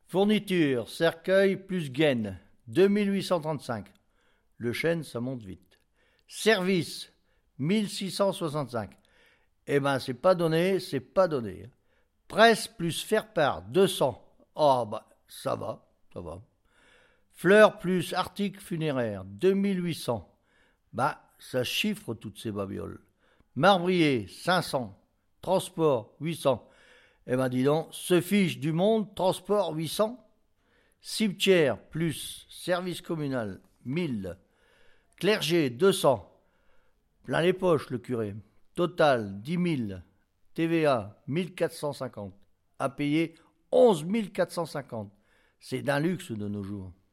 Fourniture, cercueil plus gaine, 2835. Le chêne, ça monte vite. Service, 1665. Eh ben, c'est pas donné, c'est pas donné. Presse plus faire-part, 200. Oh, bah, ça va, ça va. Fleurs plus articles funéraires, 2800. Bah, ça chiffre toutes ces babioles. Marbrier, 500. Transport, 800. Eh ben, dis donc, se fiche du monde, transport, 800. Cimetière plus service communal, 1000. Clergé, 200. Plein les poches, le curé. Total, 10 000. TVA, 1450. À payer, 11 450. C'est d'un luxe de nos jours.